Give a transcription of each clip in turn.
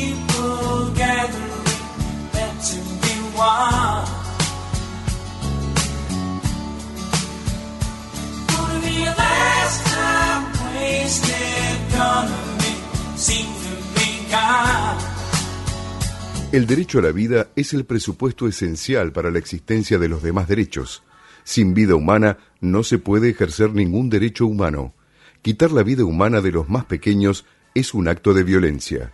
people gathering there to be one. Gonna be a last time wasted, gonna be seem to be gone. El derecho a la vida es el presupuesto esencial para la existencia de los demás derechos. Sin vida humana no se puede ejercer ningún derecho humano. Quitar la vida humana de los más pequeños es un acto de violencia.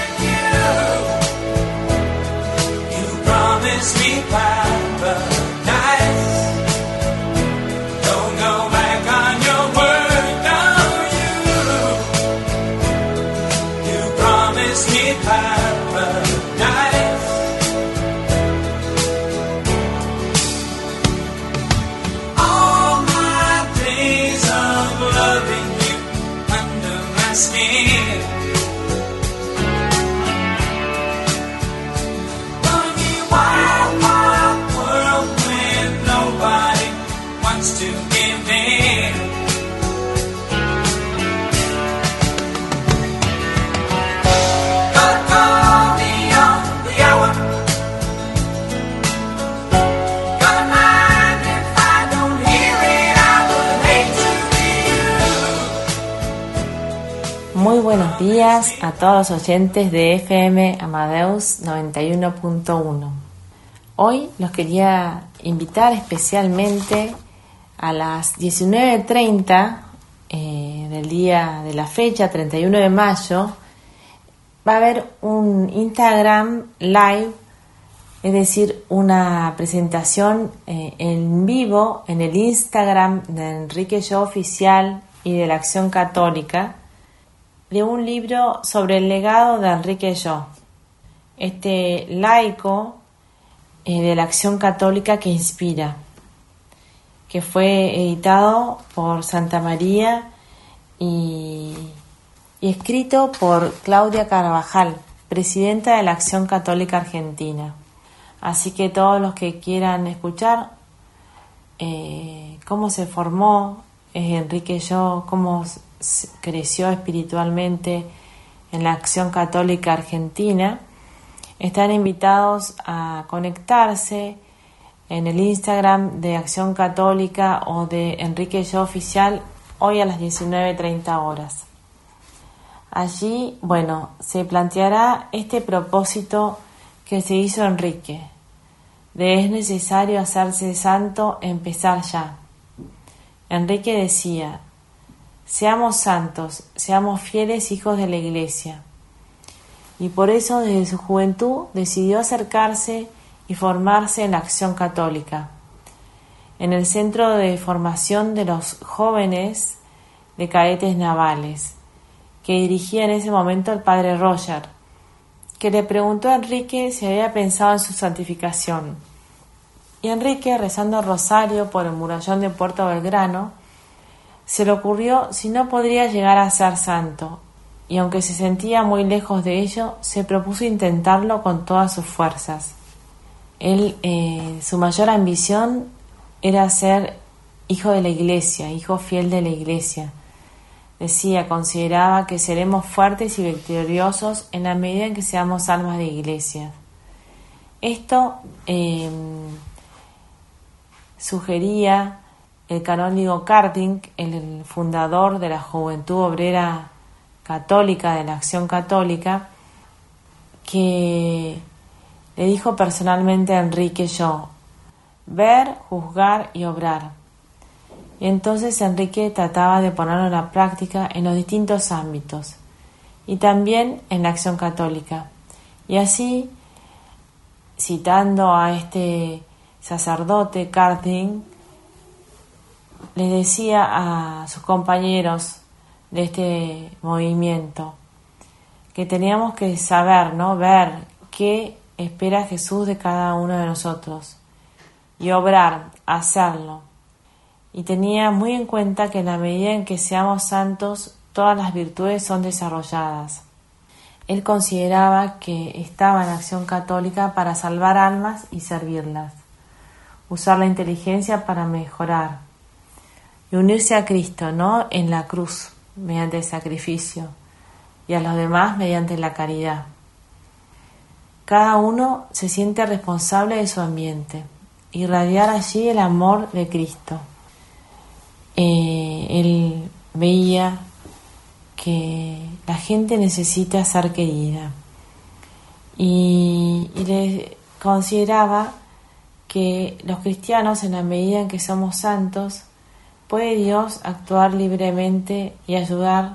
Muy buenos días a todos los oyentes de FM Amadeus 91.1. Hoy los quería invitar especialmente a las 19:30 del día de la fecha, 31 de mayo, va a haber un Instagram Live, es decir, una presentación en vivo en el Instagram de Enrique Yo Oficial y de la Acción Católica, de un libro sobre el legado de Enrique Yo, este laico de la Acción Católica que inspira, que fue editado por Santa María y escrito por Claudia Carvajal, presidenta de la Acción Católica Argentina. Así que todos los que quieran escuchar cómo se formó Enrique Yo, cómo creció espiritualmente en la Acción Católica Argentina, están invitados a conectarse en el Instagram de Acción Católica o de Enrique Yo Oficial hoy a las 19:30 horas. Allí, se planteará este propósito que se hizo Enrique, de es necesario hacerse santo, empezar ya. Enrique decía: seamos santos, seamos fieles hijos de la Iglesia. Y por eso desde su juventud decidió acercarse y formarse en la Acción Católica, en el Centro de Formación de los Jóvenes de Cadetes Navales, que dirigía en ese momento el padre Roger, que le preguntó a Enrique si había pensado en su santificación. Y Enrique, rezando el rosario por el murallón de Puerto Belgrano, se le ocurrió si no podría llegar a ser santo, y aunque se sentía muy lejos de ello, se propuso intentarlo con todas sus fuerzas. Él, su mayor ambición era ser hijo de la Iglesia, hijo fiel de la Iglesia. Consideraba que seremos fuertes y victoriosos en la medida en que seamos almas de Iglesia. Esto sugería el canónigo Carding, el fundador de la Juventud Obrera Católica, de la Acción Católica, que le dijo personalmente a Enrique Yo: ver, juzgar y obrar. Y entonces Enrique trataba de ponerlo en la práctica en los distintos ámbitos, y también en la Acción Católica. Y así, citando a este sacerdote Carding, les decía a sus compañeros de este movimiento que teníamos que saber, ver qué espera Jesús de cada uno de nosotros y obrar, hacerlo. Y tenía muy en cuenta que en la medida en que seamos santos, todas las virtudes son desarrolladas. Él consideraba que estaba en la Acción Católica para salvar almas y servirlas, usar la inteligencia para mejorar y unirse a Cristo, en la cruz, mediante el sacrificio, y a los demás mediante la caridad. cada uno se siente responsable de su ambiente, irradiar allí el amor de Cristo. Él veía que la gente necesita ser querida y le consideraba que los cristianos, en la medida en que somos santos, puede Dios actuar libremente y ayudar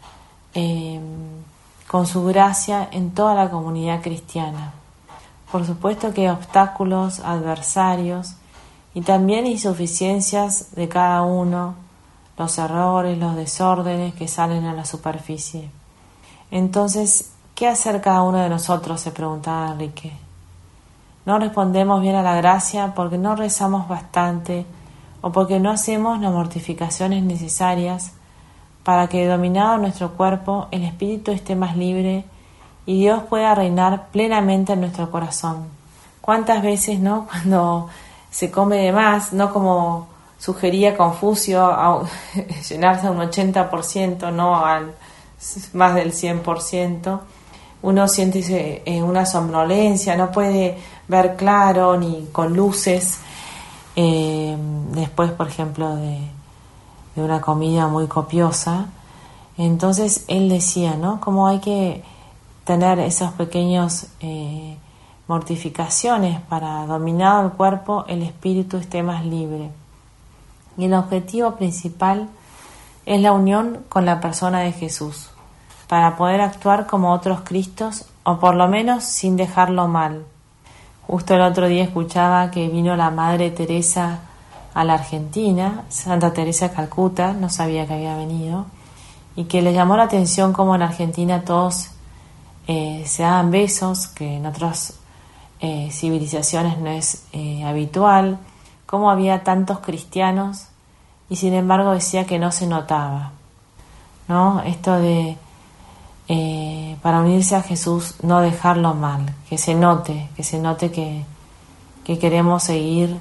con su gracia en toda la comunidad cristiana. Por supuesto que obstáculos, adversarios y también insuficiencias de cada uno, los errores, los desórdenes que salen a la superficie. Entonces, ¿qué hacer cada uno de nosotros?, se preguntaba Enrique. No respondemos bien a la gracia porque no rezamos bastante o porque no hacemos las mortificaciones necesarias para que, dominado nuestro cuerpo, el espíritu esté más libre y Dios pueda reinar plenamente en nuestro corazón. ¿Cuántas veces, no, cuando se come de más, no como sugería Confucio, llenarse a un 80%, no al más del 100%, uno siente una somnolencia, no puede ver claro ni con luces, después, por ejemplo, de una comida muy copiosa. Entonces él decía, ¿no?, cómo hay que tener esos pequeños mortificaciones para, dominado el cuerpo, el espíritu esté más libre. Y el objetivo principal es la unión con la persona de Jesús, para poder actuar como otros Cristos, o por lo menos sin dejarlo mal. Justo el otro día escuchaba que vino la Madre Teresa a la Argentina, Santa Teresa de Calcuta, no sabía que había venido, y que le llamó la atención cómo en Argentina todos se daban besos, que en otras civilizaciones no es habitual, cómo había tantos cristianos y sin embargo decía que no se notaba, ¿no? Esto de para unirse a Jesús no dejarlo mal, que se note que queremos seguir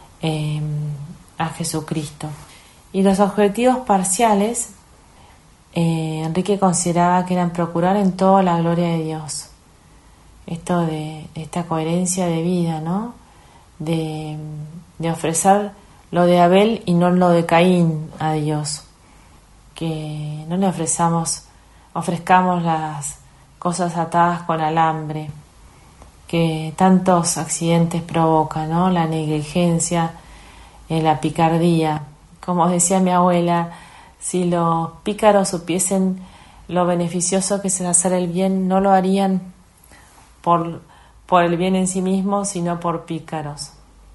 a Jesucristo. Y los objetivos parciales, Enrique consideraba que eran procurar en todo la gloria de Dios. Esto de esta coherencia de vida, ¿no? De ofrecer lo de Abel y no lo de Caín a Dios. Que no le ofrezcamos las cosas atadas con alambre que tantos accidentes provocan, ¿no? La negligencia, la picardía. Como decía mi abuela, si los pícaros supiesen lo beneficioso que es hacer el bien, no lo harían por el bien en sí mismo, sino por pícaros.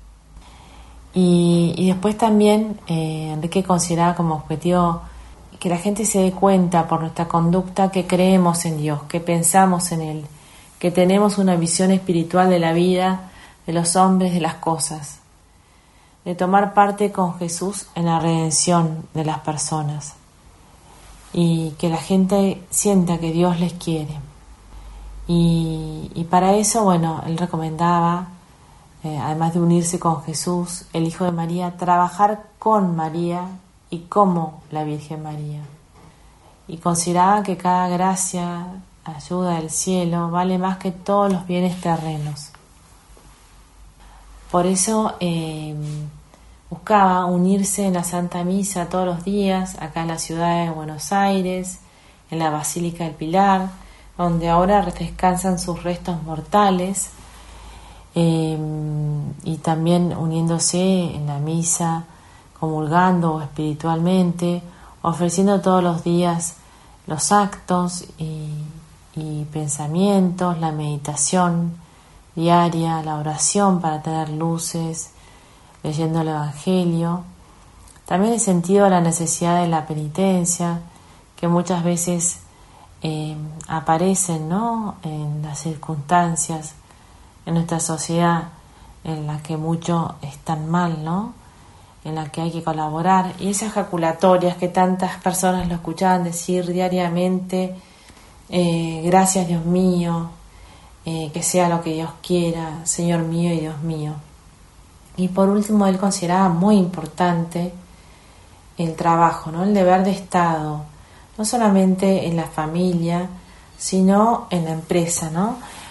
Y después también Enrique consideraba como objetivo que la gente se dé cuenta por nuestra conducta que creemos en Dios, que pensamos en Él, que tenemos una visión espiritual de la vida, de los hombres, de las cosas, de tomar parte con Jesús en la redención de las personas y que la gente sienta que Dios les quiere. Y para eso, bueno, él recomendaba, además de unirse con Jesús, el Hijo de María, trabajar con María y como la Virgen María. Y consideraba que cada gracia, ayuda del cielo, vale más que todos los bienes terrenos. Por eso buscaba unirse en la Santa Misa todos los días, acá en la ciudad de Buenos Aires, en la Basílica del Pilar, donde ahora descansan sus restos mortales, y también uniéndose en la misa, comulgando espiritualmente, ofreciendo todos los días los actos y pensamientos, la meditación diaria, la oración para tener luces, leyendo el Evangelio. También el sentido de la necesidad de la penitencia, que muchas veces aparecen, ¿no?, en las circunstancias en nuestra sociedad en la que mucho están mal, ¿no?, en la que hay que colaborar, y esas jaculatorias que tantas personas lo escuchaban decir diariamente, gracias Dios mío, que sea lo que Dios quiera, Señor mío y Dios mío. Y por último, él consideraba muy importante el trabajo, ¿no?, el deber de Estado, no solamente en la familia, sino en la empresa, ¿no?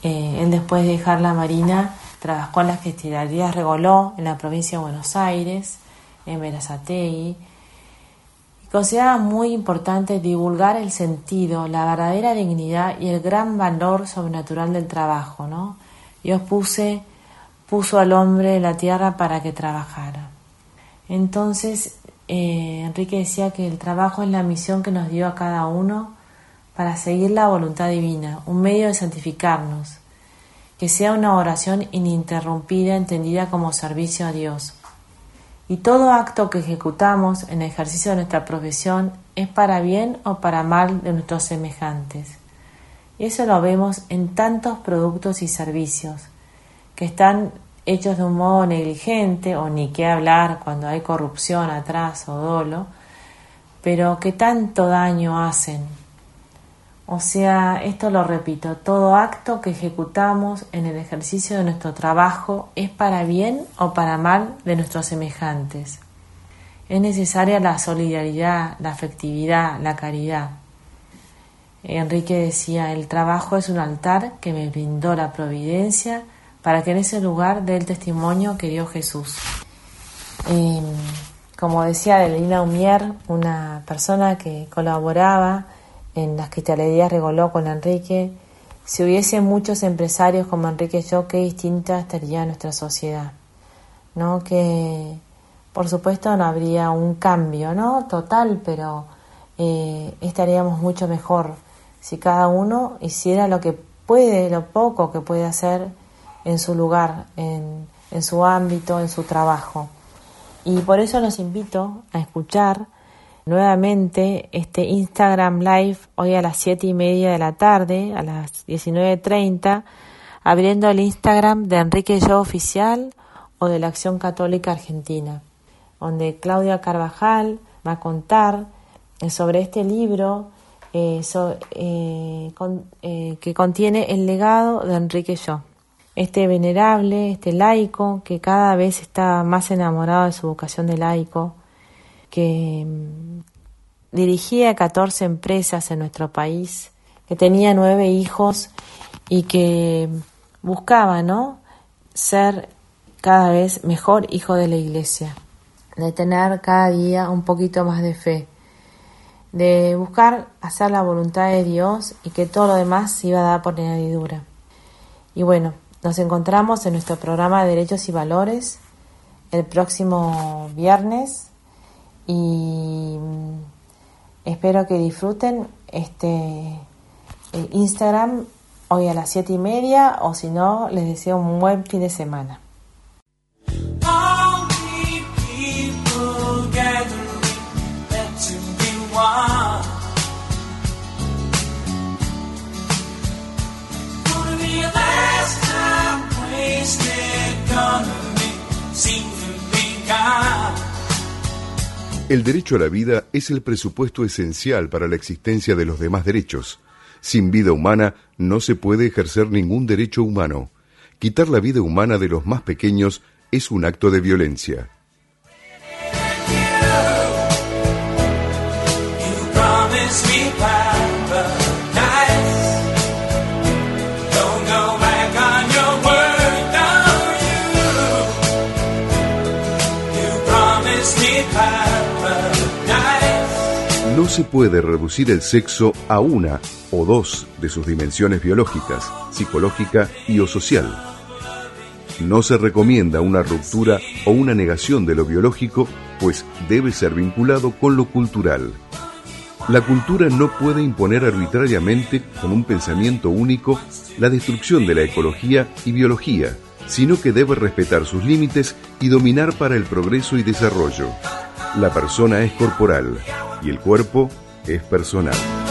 Él, después de dejar la Marina, trabajó en las cristalerías Regoló, en la provincia de Buenos Aires, en Berazategui. Consideraba muy importante divulgar el sentido, la verdadera dignidad y el gran valor sobrenatural del trabajo, ¿no? Dios puso al hombre en la tierra para que trabajara. Entonces, Enrique decía que el trabajo es la misión que nos dio a cada uno para seguir la voluntad divina, un medio de santificarnos, que sea una oración ininterrumpida, entendida como servicio a Dios. Y todo acto que ejecutamos en el ejercicio de nuestra profesión es para bien o para mal de nuestros semejantes. Y eso lo vemos en tantos productos y servicios que están hechos de un modo negligente, o ni qué hablar cuando hay corrupción atrás o dolo, pero que tanto daño hacen. O sea, esto lo repito, todo acto que ejecutamos en el ejercicio de nuestro trabajo es para bien o para mal de nuestros semejantes. Es necesaria la solidaridad, la afectividad, la caridad. Enrique decía, el trabajo es un altar que me brindó la providencia para que en ese lugar dé el testimonio que dio Jesús. Como decía Adelina Umier, una persona que colaboraba en las cristalerías Regoló con Enrique, si hubiese muchos empresarios como Enrique y yo, qué distinta estaría nuestra sociedad, ¿no? Que por supuesto no habría un cambio, ¿no? Total, pero estaríamos mucho mejor si cada uno hiciera lo que puede, lo poco que puede hacer en su lugar, en su ámbito, en su trabajo. Y por eso los invito a escuchar nuevamente este Instagram Live hoy a las 7:30 de la tarde, a las 19:30, abriendo el Instagram de Enrique y Yo Oficial o de la Acción Católica Argentina, donde Claudia Carvajal va a contar sobre este libro que contiene el legado de Enrique y Yo. Este venerable, este laico que cada vez está más enamorado de su vocación de laico, que dirigía 14 empresas en nuestro país, que tenía 9 hijos y que buscaba, ¿no?, ser cada vez mejor hijo de la Iglesia, de tener cada día un poquito más de fe, de buscar hacer la voluntad de Dios y que todo lo demás se iba a dar por añadidura. Y bueno, nos encontramos en nuestro programa de Derechos y Valores el próximo viernes y espero que disfruten este Instagram hoy a las 7:30, o si no, les deseo un buen fin de semana. El derecho a la vida es el presupuesto esencial para la existencia de los demás derechos. Sin vida humana no se puede ejercer ningún derecho humano. Quitar la vida humana de los más pequeños es un acto de violencia. No se puede reducir el sexo a una o dos de sus dimensiones biológicas, psicológica y o social. No se recomienda una ruptura o una negación de lo biológico, pues debe ser vinculado con lo cultural. La cultura no puede imponer arbitrariamente, con un pensamiento único, la destrucción de la ecología y biología, sino que debe respetar sus límites y dominar para el progreso y desarrollo. La persona es corporal y el cuerpo es personal.